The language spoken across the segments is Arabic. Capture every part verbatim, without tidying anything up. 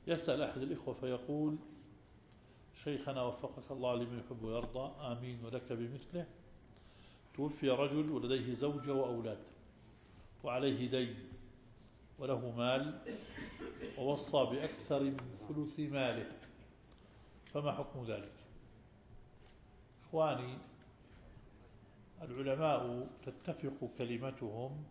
يسأل أحد الإخوة فيقول: شيخنا وفقك الله لمن يحب ويرضى، آمين ولك بمثله. توفي رجل ولديه زوجة وأولاد وعليه دين وله مال ووصى بأكثر من ثلث ماله، فما حكم ذلك؟ إخواني، العلماء تتفق كلمتهم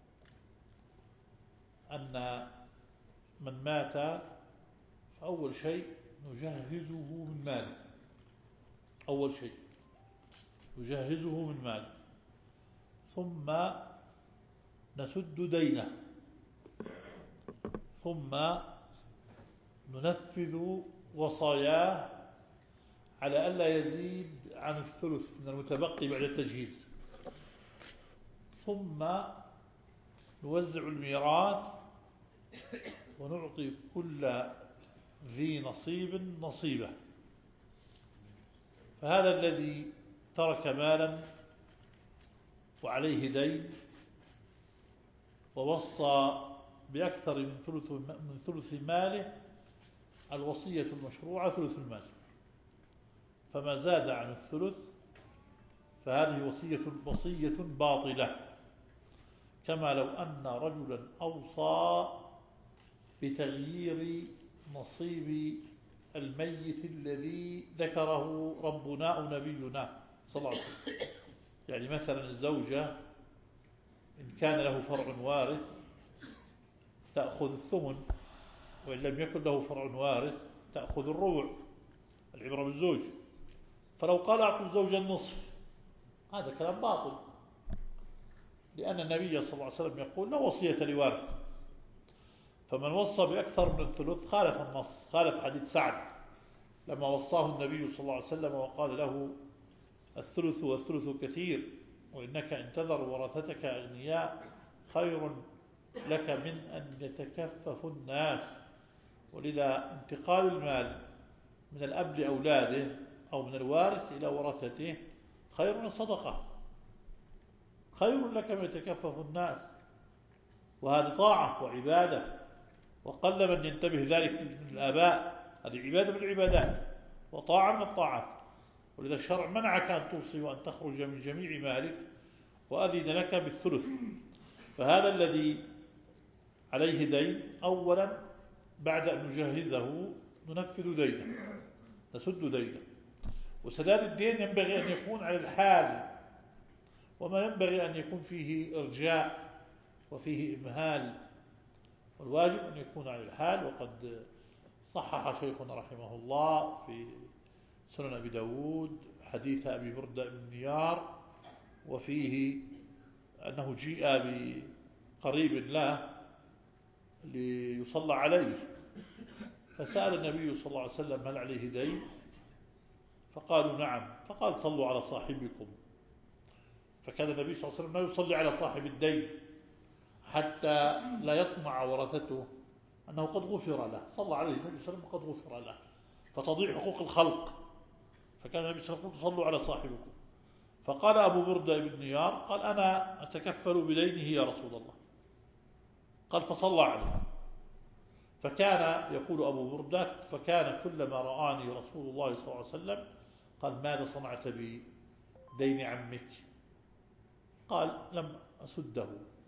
أن من مات فأول شيء نجهزه من ماله، أول شيء نجهزه من ماله، ثم نسد دينه، ثم ننفذ وصاياه على ألا يزيد عن الثلث من المتبقي بعد التجهيز، ثم نوزع الميراث ونعطي كل ذي نصيب نصيبه. فهذا الذي ترك مالا وعليه دين ووصى بأكثر من ثلث من ثلث ماله، الوصية المشروعة ثلث المال، فما زاد عن الثلث فهذه وصية وصية باطلة، كما لو أن رجلا أوصى بتغيير نصيب الميت الذي ذكره ربنا أو نبينا صلى الله عليه وسلم. يعني مثلا الزوجة إن كان له فرع وارث تأخذ الثمن، وإن لم يكن له فرع وارث تأخذ الربع، العبرة بالزوج. فلو قال أعطوا الزوج النصف، هذا كلام باطل، لأن النبي صلى الله عليه وسلم يقول: لا وصية لوارث. فمن وصى بأكثر من الثلث خالف النص، خالف حديث سعد لما وصاه النبي صلى الله عليه وسلم وقال له: الثلث والثلث كثير، وإنك إن تذر ورثتك أغنياء خير لك من أن يتكفف الناس. ولذا انتقال المال من الأب لأولاده أو من الوارث إلى ورثته خير من الصدقة، خير لك من يتكفف الناس، وهذه طاعة وعبادة، وقل من ينتبه ذلك من الآباء. هذه عبادة من العبادات وطاعة من الطاعات، ولذا الشرع منعك أن توصي وأن تخرج من جميع مالك وأذن لك بالثلث. فهذا الذي عليه دين أولا بعد أن نجهزه ننفذ دينه، نسد دينه. وسداد الدين ينبغي أن يكون على الحال، وما ينبغي أن يكون فيه إرجاء وفيه إمهال، والواجب أن يكون على الحال. وقد صحح شيخنا رحمه الله في سنن أبي داود حديث أبي بردة بن نيار، وفيه أنه جيء بقريب له ليصلى عليه، فسأل النبي صلى الله عليه وسلم: هل عليه دين؟ فقالوا: نعم. فقال: صلوا على صاحبكم. فكان النبي صلى الله عليه وسلم لا يصلي على صاحب الدين حتى لا يطمع ورثته أنه قد غفر له، صلى عليه النبي صلى الله عليه وسلم قد غفر له، فتضيع حقوق الخلق. فكان النبي صلى الله عليه وسلم: صلوا على صاحبكم. فقال أبو بردة بن نيار: قال: أنا أتكفل بدينه يا رسول الله. قال: فصلى عليه. فكان يقول أبو بردة: فكان كلما رآني رسول الله صلى الله عليه وسلم قال: ماذا صنعت بدين عمك؟ قال: لم أسده.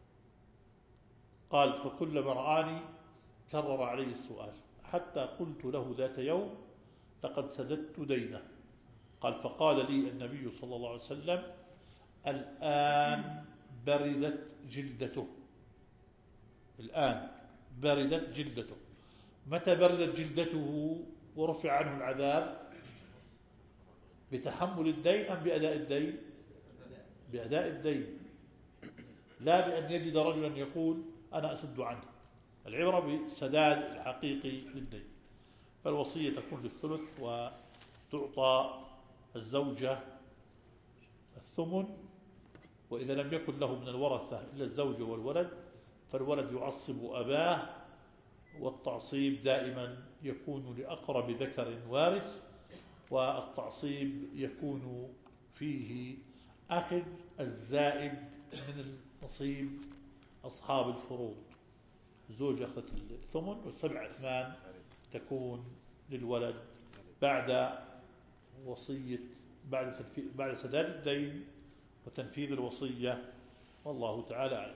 قال: فكلما رآني كرر عليه السؤال حتى قلت له ذات يوم: لقد سددت دينه. قال: فقال لي النبي صلى الله عليه وسلم: الآن بردت جلدته، الآن بردت جلدته. متى بردت جلدته ورفع عنه العذاب؟ بتحمل الدين أم بأداء الدين؟ بأداء الدين، لا بأن يجد رجلا يقول: أنا أسد عنه. العبرة بالسداد الحقيقي للدين. فالوصية تكون بالثلث، وتعطى الزوجة الثمن، وإذا لم يكن له من الورثة إلا الزوجة والولد فالولد يعصب أباه، والتعصيب دائما يكون لأقرب ذكر وارث، والتعصيب يكون فيه أخذ الزائد من النصيب أصحاب الفروض. الزوج أخذ الثمن والسبع أثمان تكون للولد بعد وصية بعد بعد سداد الدين وتنفيذ الوصية، والله تعالى أعلم.